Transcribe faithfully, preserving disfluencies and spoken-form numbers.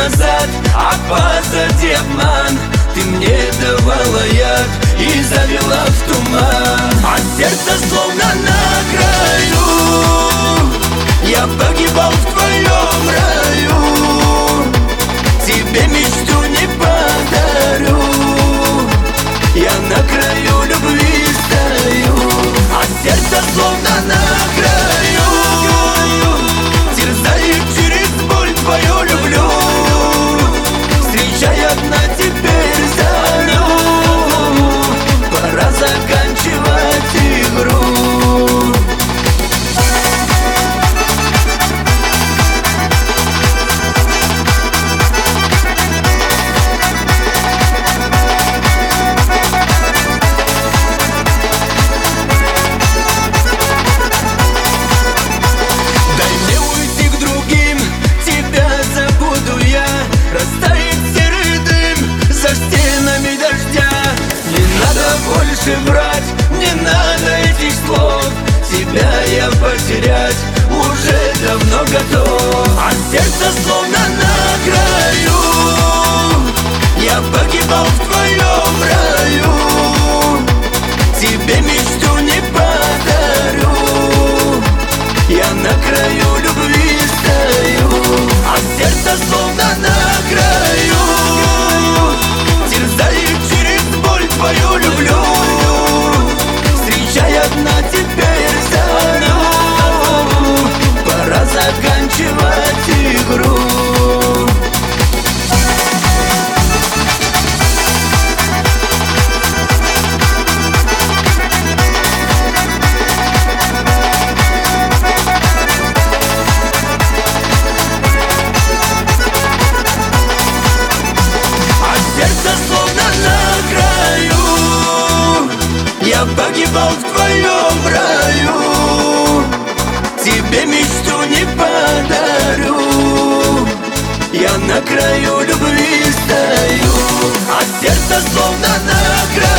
назад, а позади обман. Ты мне давала яд и завела в туман, а сердце словно на краю. Я погибал в твоем раю, тебе мечту не подарю. Я на краю любви стою, а сердце словно на краю. Терзает через боль твою люблю, встречай одна теперь зарю. Пора заканчивать игру. Больше врать, не надо этих слов. Тебя я потерять уже давно готов, а сердце словно на краю. Я погибал в твоем раю, тебе мечту не подарю. Я на краю любви стою, а сердце словно на краю. Терзает через боль твою люблю, встречай одна теперь зарю. Пора заканчивать игру. Я погибал в твоем раю, тебе мечту не подарю. Я на краю любви стою, а сердце словно на краю.